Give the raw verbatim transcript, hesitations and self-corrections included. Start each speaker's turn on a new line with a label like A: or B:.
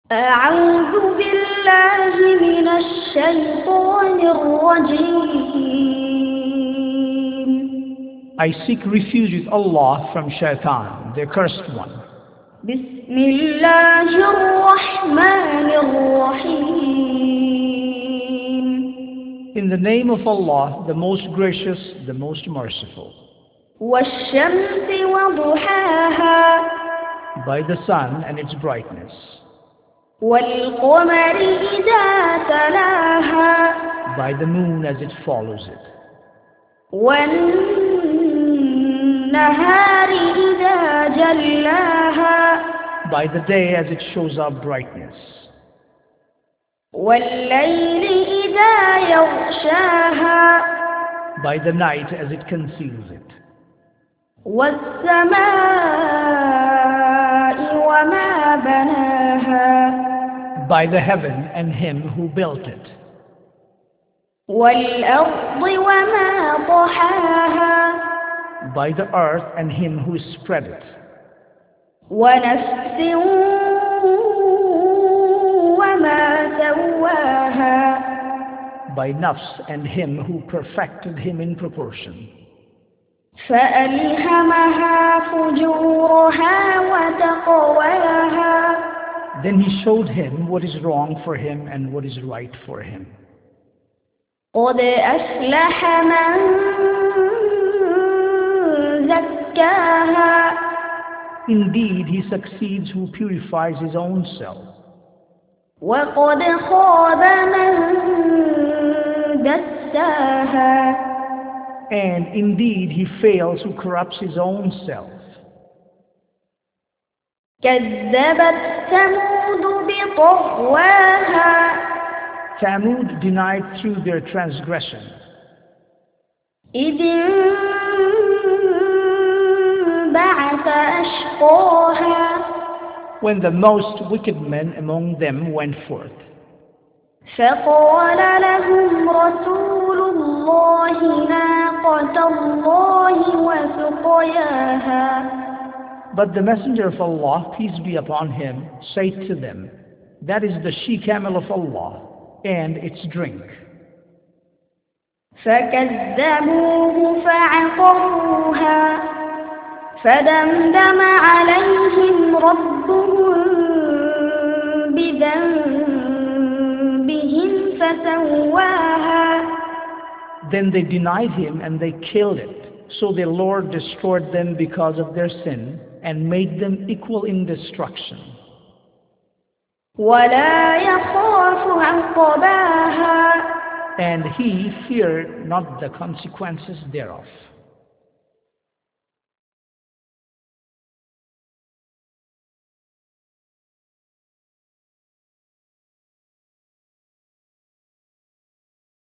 A: أعوذ بالله من الشيطان الرجيم.
B: I seek refuge with Allah from Shaitan, the accursed one.
A: بسم الله الرحمن الرحيم.
B: In the name of Allah, the most gracious, the most merciful.
A: والشمس وضحاها.
B: By the sun and its brightness.
A: والقمر إذا تلاها.
B: By the moon as it follows it.
A: والنهار إذا جلاها.
B: By the day as it shows up brightness.
A: والليل إذا يغشاها.
B: By the night as it conceals it.
A: والسماء وما بناها.
B: By the heaven and him who built it.
A: والأرض وما طحاها.
B: By the earth and him who spread it.
A: ونفس وما سواها.
B: By nafs and him who perfected him in proportion.
A: فألهمها فجورها وتقواها.
B: Then he showed him what is wrong for him and what is right for him.
A: قد أفلح من زكاها.
B: Indeed, he succeeds who purifies his own self.
A: وقد خاب من دساها.
B: And indeed, he fails who corrupts his own self.
A: كذبت ثمود بطغواها.
B: Thamud denied through their transgression.
A: إذ انبعث أشقاها.
B: When the most wicked men among them went forth.
A: فقال لهم رسول الله ناقة الله وسقياها.
B: But the messenger of Allah, peace be upon him, said to them, that is the she-camel of Allah, and its drink.
A: فكذبوه فعقروها فدمدم عليهم ربهم بذنبهم فسواها.
B: Then they denied him and they killed it. So their Lord destroyed them because of their sin and made them equal in destruction.
A: ولا يخاف عقباها.
B: And he feared not the consequences thereof.